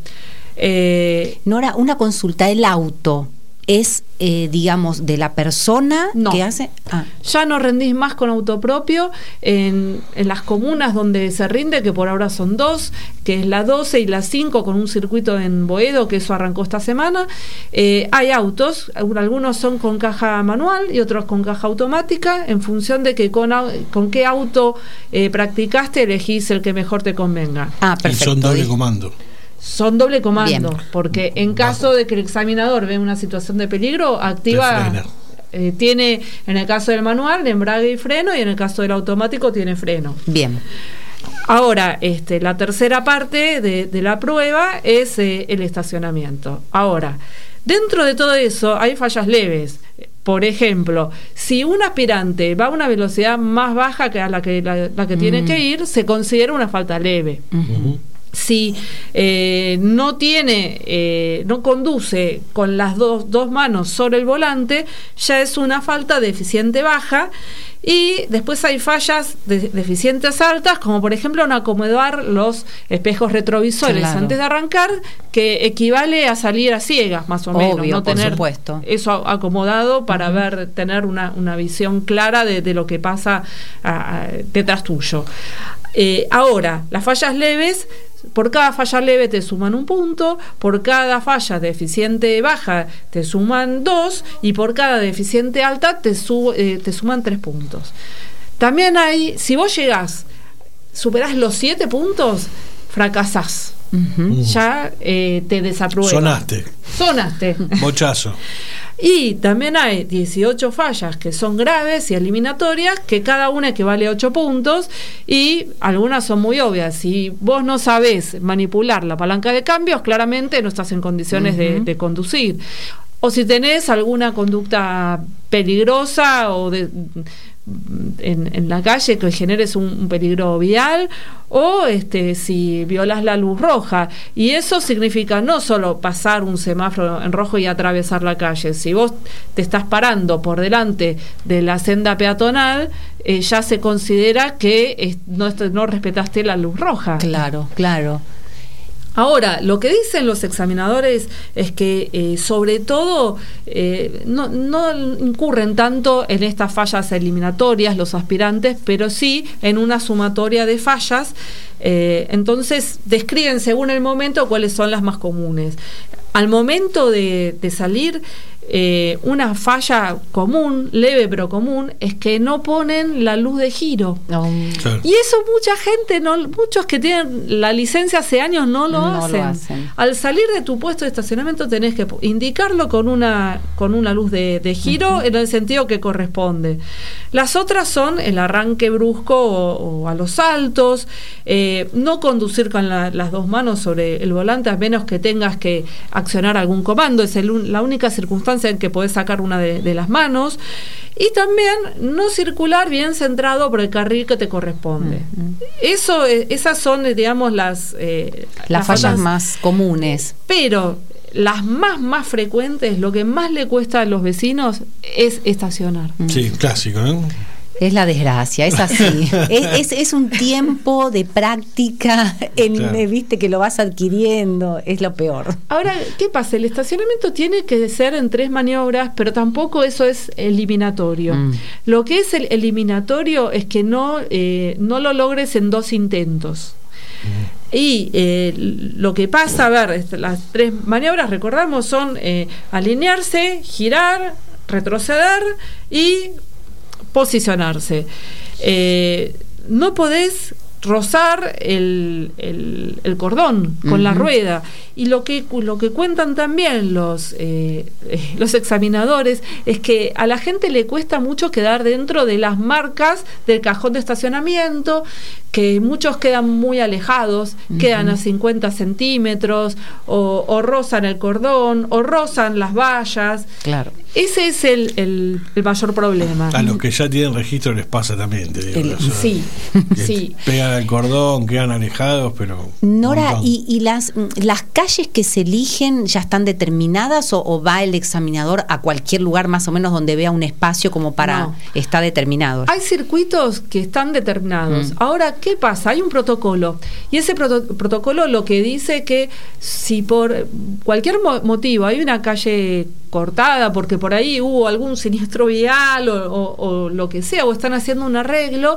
[SPEAKER 8] Nora, una consulta, el auto es, digamos, de la persona que hace...
[SPEAKER 7] Ya no rendís más con auto propio. En las comunas donde se rinde, que por ahora son 2, que es la 12 y la 5, con un circuito en Boedo, que eso arrancó esta semana, hay autos, algunos son con caja manual y otros con caja automática, en función de que con qué auto practicaste, elegís el que mejor te convenga.
[SPEAKER 6] Perfecto. Y son doble comando.
[SPEAKER 7] Son doble comando, porque en caso de que el examinador vea una situación de peligro, activa, tiene, en el caso del manual, embrague y freno, y en el caso del automático tiene freno.
[SPEAKER 8] Bien.
[SPEAKER 7] Ahora, la tercera parte de la prueba es el estacionamiento. Ahora, dentro de todo eso hay fallas leves. Por ejemplo, si un aspirante va a una velocidad más baja que a la que tiene que ir, se considera una falta leve. Si no conduce con las dos manos sobre el volante, ya es una falta deficiente baja. Y después hay fallas deficientes altas, como por ejemplo no acomodar los espejos retrovisores antes de arrancar, que equivale a salir a ciegas, más o menos, no tener eso acomodado para tener una visión clara de lo que pasa detrás tuyo. Ahora, las fallas leves, por cada falla leve te suman 1 punto, por cada falla deficiente baja te suman 2, y por cada deficiente alta te suman 3 puntos. También si vos superás los 7 puntos, fracasás. Ya te desaprueban. Sonaste.
[SPEAKER 6] Bochazo.
[SPEAKER 7] Y también hay 18 fallas que son graves y eliminatorias, que cada una equivale a 8 puntos, y algunas son muy obvias. Si vos no sabés manipular la palanca de cambios, claramente no estás en condiciones de conducir. O si tenés alguna conducta peligrosa o en la calle que generes un peligro vial, o si violas la luz roja, y eso significa no solo pasar un semáforo en rojo y atravesar la calle. Si vos te estás parando por delante de la senda peatonal, ya se considera que no respetaste la luz roja.
[SPEAKER 8] Claro.
[SPEAKER 7] Ahora, lo que dicen los examinadores es que sobre todo no incurren tanto en estas fallas eliminatorias los aspirantes, pero sí en una sumatoria de fallas. Entonces describen según el momento cuáles son las más comunes. Al momento de salir, una falla común, leve pero común, es que no ponen la luz de giro. Claro. Y eso mucha gente, muchos que tienen la licencia hace años no lo hacen. Al salir de tu puesto de estacionamiento tenés que indicarlo con una luz de giro en el sentido que corresponde. Las otras son el arranque brusco o a los saltos, no conducir con las 2 manos sobre el volante a menos que tengas que accionar algún comando. Es la única circunstancia en que podés sacar una de las manos, y también no circular bien centrado por el carril que te corresponde. Esas son, digamos, las
[SPEAKER 8] fallas más comunes.
[SPEAKER 7] Pero las más frecuentes, lo que más le cuesta a los vecinos es estacionar.
[SPEAKER 6] Sí, clásico, ¿no?
[SPEAKER 8] Es la desgracia, es así. es un tiempo de práctica, viste, que lo vas adquiriendo, es lo peor.
[SPEAKER 7] Ahora, ¿qué pasa? El estacionamiento tiene que ser en 3 maniobras, pero tampoco eso es eliminatorio. Lo que es el eliminatorio es que no lo logres en 2 intentos. Y lo que pasa, las 3 maniobras, recordamos, son alinearse, girar, retroceder y posicionarse. No podés rozar el cordón con la rueda. Y lo que cuentan también los examinadores es que a la gente le cuesta mucho quedar dentro de las marcas del cajón de estacionamiento, que muchos quedan muy alejados, quedan a 50 centímetros, o rozan el cordón, o rozan las vallas.
[SPEAKER 8] Claro.
[SPEAKER 7] Ese es el mayor problema.
[SPEAKER 6] A los que ya tienen registro les pasa también, te digo.
[SPEAKER 7] Sí.
[SPEAKER 6] Pegan al cordón, quedan alejados, pero...
[SPEAKER 8] Nora, ¿y las calles que se eligen ya están determinadas o va el examinador a cualquier lugar más o menos donde vea un espacio como para estar determinado?
[SPEAKER 7] Hay circuitos que están determinados. Ahora, ¿qué pasa? Hay un protocolo, y ese protocolo lo que dice que si por cualquier motivo hay una calle cortada porque por ahí hubo algún siniestro vial o lo que sea, o están haciendo un arreglo,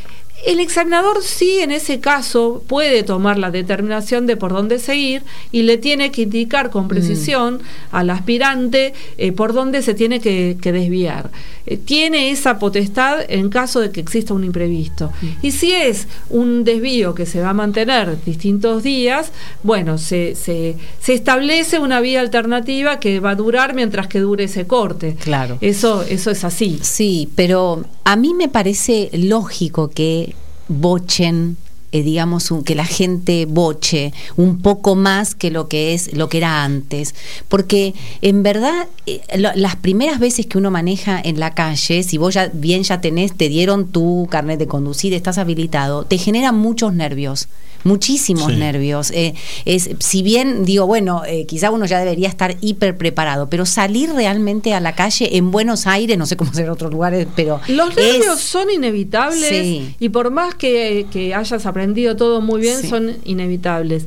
[SPEAKER 7] el examinador sí en ese caso puede tomar la determinación de por dónde seguir y le tiene que indicar con precisión al aspirante por dónde se tiene que desviar. Tiene esa potestad en caso de que exista un imprevisto. Y si es un desvío que se va a mantener distintos días, bueno, se establece una vía alternativa que va a durar mientras que dure ese corte.
[SPEAKER 8] Claro.
[SPEAKER 7] Eso es así.
[SPEAKER 8] Sí, pero a mí me parece lógico que bochen, digamos, que la gente boche un poco más que lo que era antes, porque en verdad las primeras veces que uno maneja en la calle, si vos te dieron tu carnet de conducir, estás habilitado, te generan muchos nervios, muchísimos nervios. Si bien digo, bueno, quizá uno ya debería estar hiper preparado, pero salir realmente a la calle en Buenos Aires, no sé cómo ser en otros lugares, pero
[SPEAKER 7] los nervios son inevitables, y por más que hayas aprendido todo muy bien, son inevitables.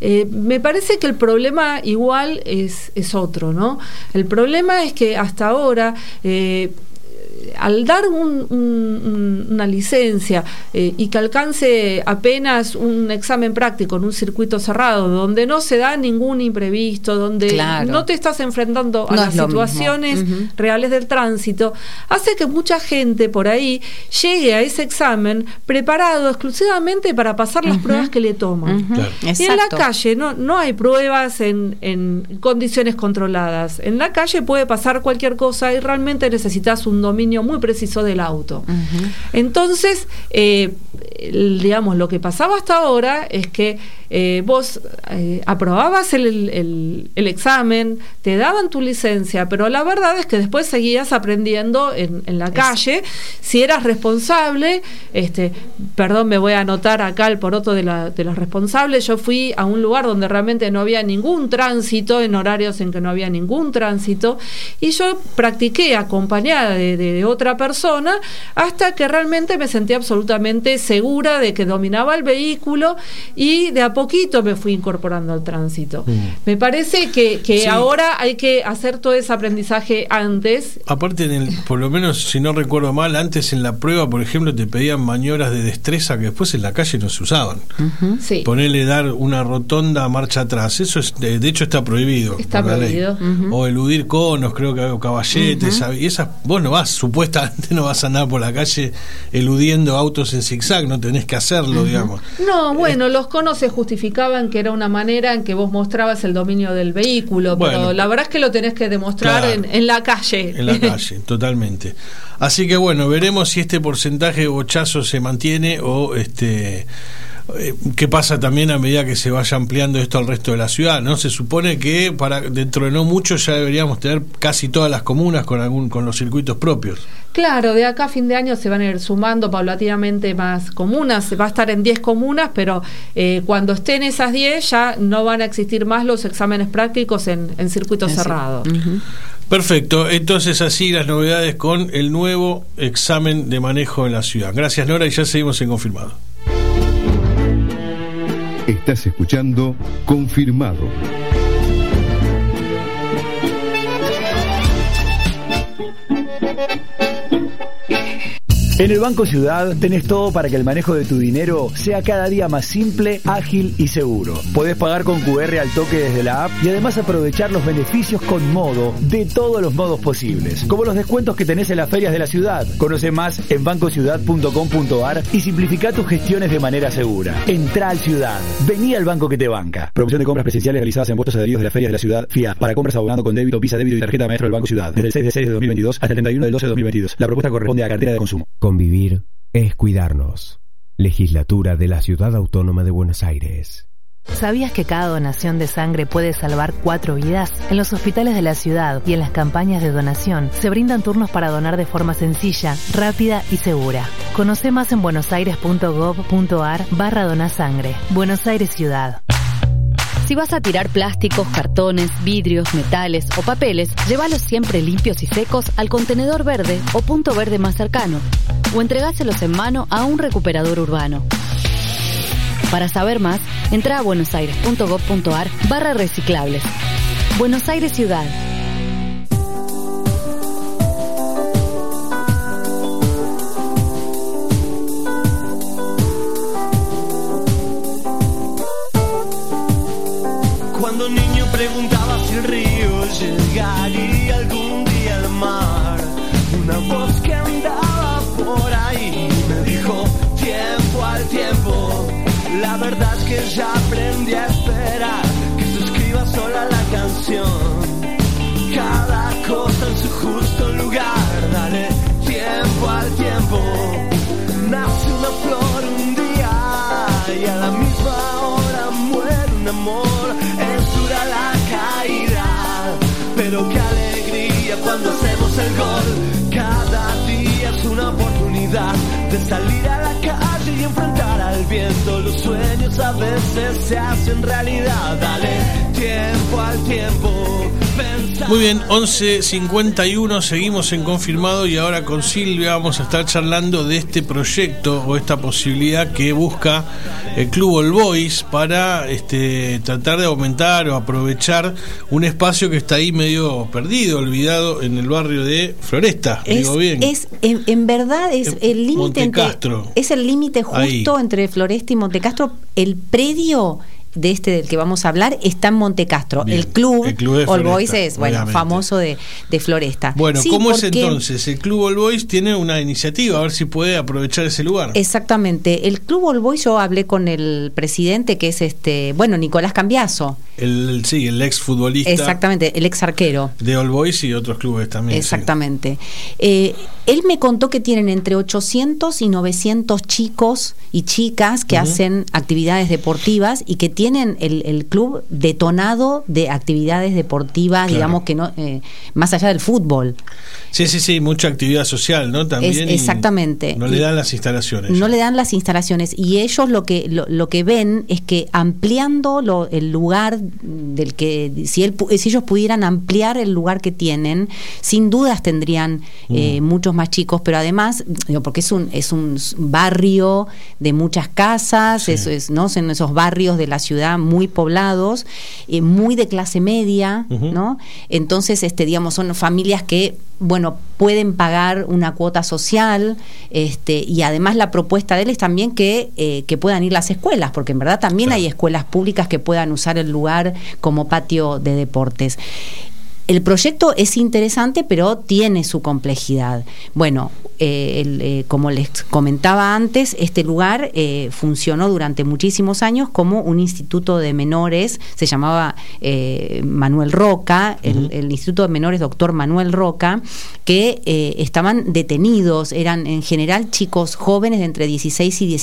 [SPEAKER 7] Me parece que el problema igual es otro, ¿no? El problema es que hasta ahora al dar una licencia y que alcance apenas un examen práctico en un circuito cerrado, donde no se da ningún imprevisto, donde no te estás enfrentando a las situaciones reales del tránsito, hace que mucha gente por ahí llegue a ese examen preparado exclusivamente para pasar las pruebas que le toman. Y en la calle no hay pruebas en condiciones controladas. En la calle puede pasar cualquier cosa y realmente necesitas un dominio muy preciso del auto. Entonces, digamos, lo que pasaba hasta ahora es que vos aprobabas el examen, te daban tu licencia, pero la verdad es que después seguías aprendiendo en la calle. Si eras responsable, perdón, me voy a anotar acá el poroto de los responsables. Yo fui a un lugar donde realmente no había ningún tránsito, en horarios en que no había ningún tránsito, y yo practiqué acompañada de otra persona hasta que realmente me sentí absolutamente segura de que dominaba el vehículo, y de a poquito me fui incorporando al tránsito. Me parece que ahora hay que hacer todo ese aprendizaje antes.
[SPEAKER 6] Aparte, por lo menos, si no recuerdo mal, antes en la prueba, por ejemplo, te pedían maniobras de destreza que después en la calle no se usaban. Ponerle dar una rotonda a marcha atrás, eso de hecho está prohibido.
[SPEAKER 7] Está prohibido.
[SPEAKER 6] O eludir conos, creo que hago caballetes, y esas, vos supuestamente no vas a andar por la calle eludiendo autos en zigzag, no tenés que hacerlo, digamos.
[SPEAKER 7] No, bueno, los conos se justificaban que era una manera en que vos mostrabas el dominio del vehículo, pero la verdad es que lo tenés que demostrar en la calle.
[SPEAKER 6] En la calle, totalmente. Así que bueno, veremos si este porcentaje de bochazos se mantiene o qué pasa también a medida que se vaya ampliando esto al resto de la ciudad, ¿no? Se supone que dentro de no mucho ya deberíamos tener casi todas las comunas con los circuitos propios.
[SPEAKER 7] Claro, de acá a fin de año se van a ir sumando paulatinamente más comunas, se va a estar en 10 comunas, pero cuando estén esas 10 ya no van a existir más los exámenes prácticos en circuito cerrado.
[SPEAKER 6] Perfecto, entonces así las novedades con el nuevo examen de manejo en la ciudad. Gracias, Nora, y ya seguimos en Confirmado.
[SPEAKER 5] Estás escuchando Confirmado.
[SPEAKER 3] En el Banco Ciudad tenés todo para que el manejo de tu dinero sea cada día más simple, ágil y seguro. Podés pagar con QR al toque desde la app y además aprovechar los beneficios con Modo de todos los modos posibles, como los descuentos que tenés en las ferias de la ciudad. Conoce más en bancociudad.com.ar y simplifica tus gestiones de manera segura. Entrá al Ciudad. Vení al banco que te banca. Promoción de compras presenciales realizadas en puestos adheridos de las ferias de la ciudad FIA para compras abonando con débito, Visa Débito y tarjeta maestro del Banco Ciudad. Desde el 6 de 2022 hasta el 31 del 12 de 2022. La propuesta corresponde a cartera de consumo.
[SPEAKER 1] Convivir es cuidarnos. Legislatura de la Ciudad Autónoma de Buenos Aires.
[SPEAKER 2] ¿Sabías que cada donación de sangre puede salvar 4 vidas? En los hospitales de la ciudad y en las campañas de donación se brindan turnos para donar de forma sencilla, rápida y segura. Conoce más en buenosaires.gov.ar/donasangre. Buenos Aires Ciudad.
[SPEAKER 4] Si vas a tirar plásticos, cartones, vidrios, metales o papeles, llévalos siempre limpios y secos al contenedor verde o punto verde más cercano, o entregáselos en mano a un recuperador urbano. Para saber más, entra a buenosaires.gov.ar/reciclables. Buenos Aires Ciudad.
[SPEAKER 12] Cuando niño preguntaba si el río llegaría algún día al mar. Una voz que andaba por ahí me dijo, tiempo al tiempo. La verdad es que ya aprendí a esperar que se escriba sola la canción. Cada cosa en su justo lugar, dale tiempo al tiempo. Nace una flor un día y a la misma hora muere un amor. Es dura la caída, pero qué alegría cuando hacemos el gol. Cada día es una oportunidad de salir a la calle y enfrentar al viento. Los sueños a veces se hacen realidad. Dale tiempo al tiempo.
[SPEAKER 6] Muy bien, 11:51, seguimos en Confirmado y ahora con Silvia vamos a estar charlando de este proyecto o esta posibilidad que busca el Club All Boys para tratar de aumentar o aprovechar un espacio que está ahí medio perdido, olvidado en el barrio de Floresta. Digo bien.
[SPEAKER 8] En verdad es el límite
[SPEAKER 6] Montecastro.
[SPEAKER 8] Es el límite justo
[SPEAKER 6] Ahí.
[SPEAKER 8] entre Floresta y Montecastro. El predio del que vamos a hablar está en Montecastro.
[SPEAKER 6] Bien.
[SPEAKER 8] El club
[SPEAKER 6] de
[SPEAKER 8] All Boys
[SPEAKER 6] Floresta,
[SPEAKER 8] es famoso de Floresta.
[SPEAKER 6] Bueno,
[SPEAKER 8] Sí,
[SPEAKER 6] ¿cómo es
[SPEAKER 8] porque-
[SPEAKER 6] entonces? El Club All Boys tiene una iniciativa, a ver si puede aprovechar ese lugar.
[SPEAKER 8] Exactamente. El Club All Boys, yo hablé con el presidente, que es Nicolás Cambiaso.
[SPEAKER 6] El ex futbolista.
[SPEAKER 8] Exactamente, el ex arquero.
[SPEAKER 6] De All Boys y otros clubes también.
[SPEAKER 8] Exactamente. Él me contó que tienen entre 800 y 900 chicos y chicas que hacen actividades deportivas y que tienen el club detonado de actividades deportivas,
[SPEAKER 6] Claro.
[SPEAKER 8] digamos que no más allá del fútbol.
[SPEAKER 6] Sí, mucha actividad social, ¿no? También.
[SPEAKER 8] Exactamente.
[SPEAKER 6] No le dan las instalaciones.
[SPEAKER 8] No le dan las instalaciones y ellos lo que ven es que ampliando el lugar del que si ellos pudieran ampliar el lugar que tienen, sin dudas tendrían muchos más chicos, pero además porque es un barrio de muchas casas, ¿no? Son esos barrios de la ciudad muy poblados, muy de clase media, ¿no? Entonces son familias que pueden pagar una cuota social, y además la propuesta de él es también que puedan ir las escuelas, porque en verdad también hay escuelas públicas que puedan usar el lugar como patio de deportes. El proyecto es interesante, pero tiene su complejidad. Bueno, como les comentaba antes, este lugar funcionó durante muchísimos años como un instituto de menores, se llamaba Manuel Roca, el Instituto de Menores Dr. Manuel Roca, que estaban detenidos, eran en general chicos jóvenes de entre 16 y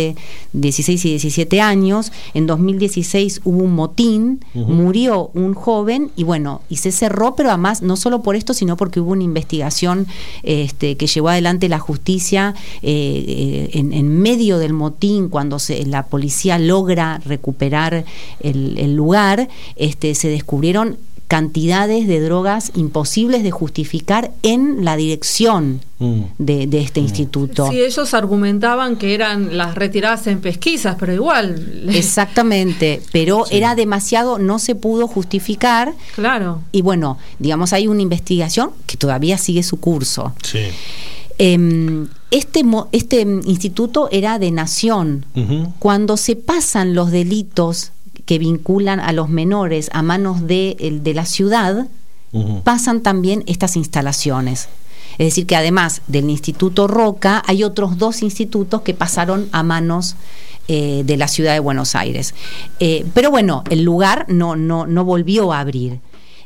[SPEAKER 8] 17 años. En 2016 hubo un motín, murió un joven y se cerró, pero además no solo por esto, sino porque hubo una investigación que llevó adelante la justicia en medio del motín, cuando la policía logra recuperar el lugar, se descubrieron cantidades de drogas imposibles de justificar en la dirección de este instituto.
[SPEAKER 7] Sí, ellos argumentaban que eran las retiradas en pesquisas, pero igual.
[SPEAKER 8] Exactamente, pero era demasiado, no se pudo justificar.
[SPEAKER 7] Claro.
[SPEAKER 8] Y hay una investigación que todavía sigue su curso.
[SPEAKER 6] Sí.
[SPEAKER 8] Este instituto era de nación. Cuando se pasan los delitos que vinculan a los menores a manos de la ciudad, pasan también estas instalaciones. Es decir, que además del Instituto Roca, hay otros 2 institutos que pasaron a manos de la ciudad de Buenos Aires. Pero bueno, el lugar no volvió a abrir.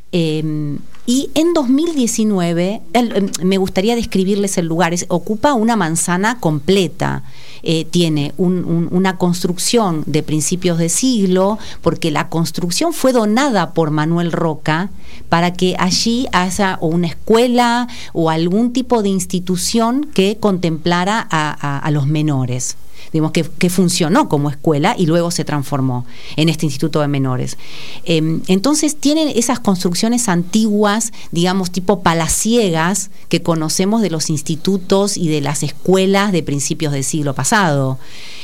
[SPEAKER 8] Y en 2019, me gustaría describirles el lugar, ocupa una manzana completa. Tiene una construcción de principios de siglo, porque la construcción fue donada por Manuel Roca para que allí haya o una escuela o algún tipo de institución que contemplara a los menores. Digamos que funcionó como escuela y luego se transformó en este Instituto de Menores. Entonces tienen esas construcciones antiguas, digamos tipo palaciegas, que conocemos de los institutos y de las escuelas de principios del siglo pasado.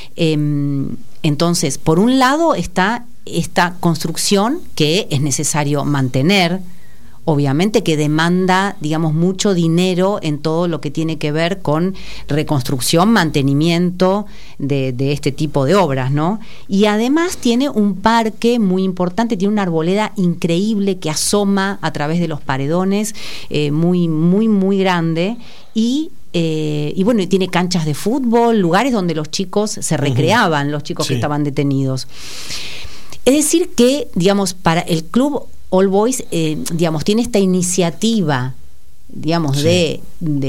[SPEAKER 8] Entonces, por un lado está esta construcción que es necesario mantener, obviamente que demanda, digamos, mucho dinero en todo lo que tiene que ver con reconstrucción, mantenimiento de este tipo de obras, ¿no? Y además tiene un parque muy importante, tiene una arboleda increíble que asoma a través de los paredones, muy grande, y bueno, tiene canchas de fútbol, lugares donde los chicos se recreaban, los chicos que estaban detenidos. Es decir que, digamos, para el club All Boys, digamos, tiene esta iniciativa, digamos, de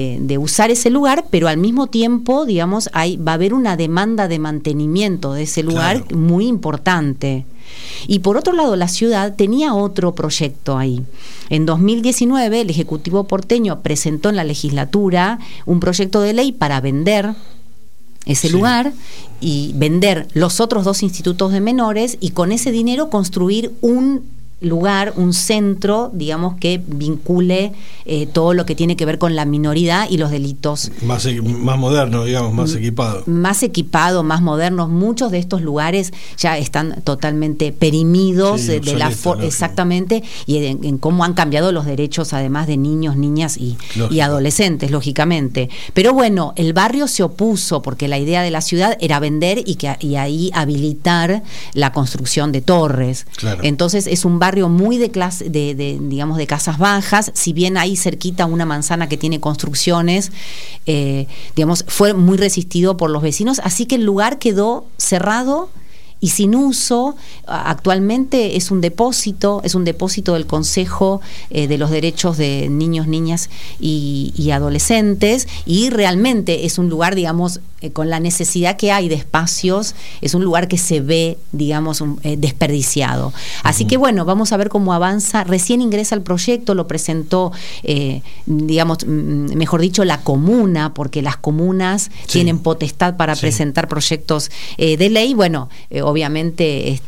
[SPEAKER 8] usar ese lugar, pero al mismo tiempo, digamos, va a haber una demanda de mantenimiento de ese lugar muy importante. Y por otro lado, la ciudad tenía otro proyecto ahí. En 2019, el Ejecutivo porteño presentó en la legislatura un proyecto de ley para vender ese lugar y vender los otros 2 institutos de menores, y con ese dinero construir un lugar, un centro, digamos, que vincule todo lo que tiene que ver con la minoridad y los delitos. Más
[SPEAKER 6] moderno, digamos, más equipado.
[SPEAKER 8] Más equipado, más modernos. Muchos de estos lugares ya están totalmente perimidos exactamente, y en cómo han cambiado los derechos, además de niños, niñas y adolescentes, lógicamente. Pero bueno, el barrio se opuso, porque la idea de la ciudad era vender y ahí habilitar la construcción de torres. Entonces es un barrio muy de clase, digamos, de casas bajas. Si bien ahí cerquita una manzana que tiene construcciones, digamos, fue muy resistido por los vecinos, así que el lugar quedó cerrado y sin uso. Actualmente es un depósito del Consejo de los Derechos de Niños, Niñas y Adolescentes, y realmente es un lugar, digamos, con la necesidad que hay de espacios, es un lugar que se ve, digamos, desperdiciado. Así que bueno, vamos a ver cómo avanza. Recién ingresa el proyecto, lo presentó, digamos, mejor dicho, la comuna, porque las comunas tienen potestad para presentar proyectos de ley. Bueno, obviamente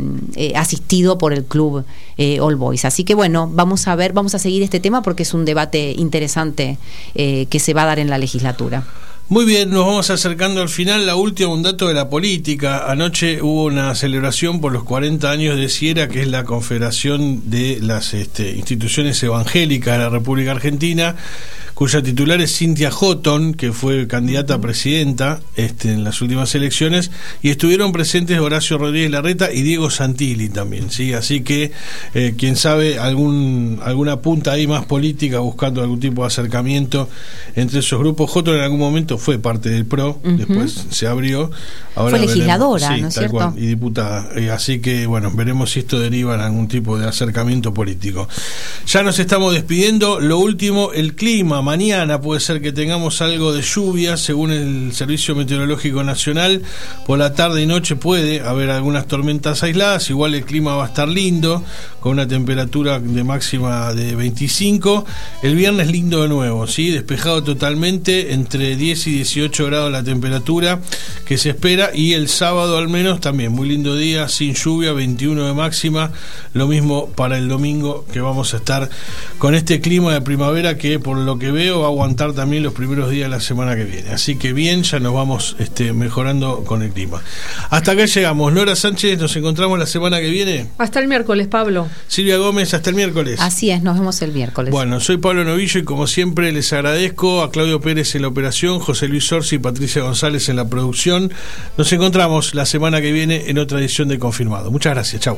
[SPEAKER 8] asistido por el club All Boys. Así que bueno, vamos a seguir este tema porque es un debate interesante que se va a dar en la legislatura.
[SPEAKER 6] Muy bien, nos vamos acercando al final. La última, un dato de la política. Anoche hubo una celebración por los 40 años de CIERA, que es la Confederación de las Instituciones Evangélicas de la República Argentina, cuya titular es Cynthia Houghton, que fue candidata a presidenta en las últimas elecciones, y estuvieron presentes Horacio Rodríguez Larreta y Diego Santilli también, ¿sí? Así que quién sabe, alguna punta ahí más política, buscando algún tipo de acercamiento entre esos grupos. Houghton en algún momento fue parte del PRO, después se abrió. Ahora
[SPEAKER 8] fue legisladora,
[SPEAKER 6] veremos,
[SPEAKER 8] ¿no es cierto?
[SPEAKER 6] Cual, y diputada. Así que bueno, veremos si esto deriva en algún tipo de acercamiento político. Ya nos estamos despidiendo. Lo último, el clima. Mañana puede ser que tengamos algo de lluvia, según el Servicio Meteorológico Nacional. Por la tarde y noche puede haber algunas tormentas aisladas. Igual el clima va a estar lindo, con una temperatura de máxima de 25. El viernes lindo de nuevo, ¿sí? Despejado totalmente, entre 10 13 y 18 grados la temperatura que se espera, y el sábado al menos también muy lindo día, sin lluvia, 21 de máxima. Lo mismo para el domingo, que vamos a estar con este clima de primavera que por lo que veo va a aguantar también los primeros días de la semana que viene. Así que bien, ya nos vamos mejorando con el clima. Hasta acá llegamos. Nora Sánchez, nos encontramos la semana que viene.
[SPEAKER 7] Hasta el miércoles, Pablo.
[SPEAKER 6] Silvia Gómez, hasta el miércoles.
[SPEAKER 8] Así es, nos vemos el miércoles.
[SPEAKER 6] Bueno, soy Pablo Novillo y como siempre les agradezco a Claudio Pérez en la operación, José Luis Orsi y Patricia González en la producción. Nos encontramos la semana que viene en otra edición de Confirmado. Muchas gracias, chau.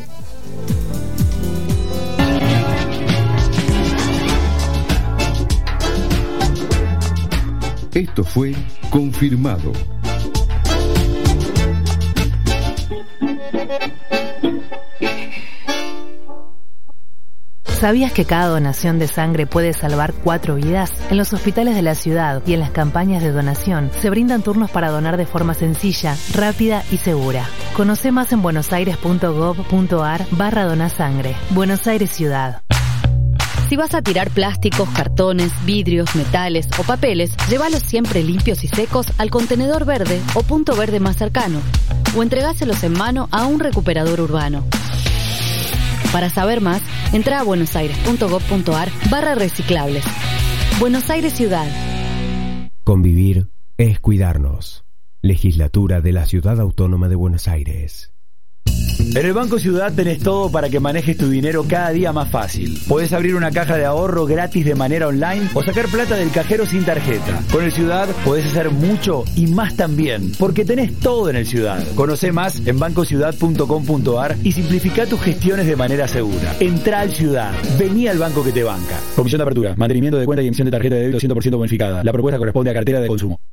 [SPEAKER 5] Esto fue Confirmado.
[SPEAKER 2] ¿Sabías que cada donación de sangre puede salvar 4 vidas? En los hospitales de la ciudad y en las campañas de donación se brindan turnos para donar de forma sencilla, rápida y segura. Conoce más en buenosaires.gov.ar/donasangre. Buenos Aires Ciudad.
[SPEAKER 4] Si vas a tirar plásticos, cartones, vidrios, metales o papeles, llévalos siempre limpios y secos al contenedor verde o punto verde más cercano, o entregáselos en mano a un recuperador urbano. Para saber más, entra a buenosaires.gov.ar/reciclables. Buenos Aires Ciudad.
[SPEAKER 1] Convivir es cuidarnos. Legislatura de la Ciudad Autónoma de Buenos Aires.
[SPEAKER 3] En el Banco Ciudad tenés todo para que manejes tu dinero cada día más fácil. Podés abrir una caja de ahorro gratis de manera online o sacar plata del cajero sin tarjeta. Con el Ciudad podés hacer mucho y más también, porque tenés todo en el Ciudad. Conocé más en bancociudad.com.ar y simplifica tus gestiones de manera segura. Entrá al Ciudad. Vení al banco que te banca. Comisión de apertura, mantenimiento de cuenta y emisión de tarjeta de débito 100% bonificada. La propuesta corresponde a cartera de consumo.